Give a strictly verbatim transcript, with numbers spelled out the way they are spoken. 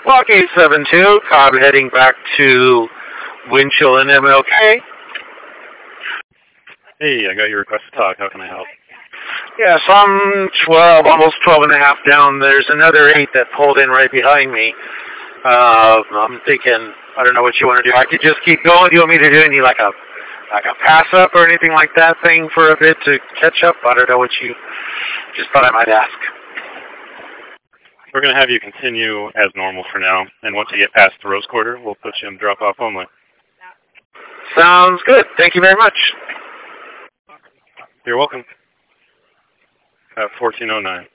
Block eight seven two, Cobb heading back to Winchell and M L K. Hey, I got your request to talk. How can I help? Yes, I'm twelve, almost twelve and a half down. There's another eight that pulled in right behind me. Uh, I'm thinking, I don't know what you want to do. I could just keep going. Do you want me to do any like a like a pass up or anything like that thing for a bit to catch up? I don't know what you just thought I might ask. We're going to have you continue as normal for now, and once you get past the Rose Quarter, we'll put you in drop-off only. Sounds good. Thank you very much. You're welcome. Uh, fourteen oh nine.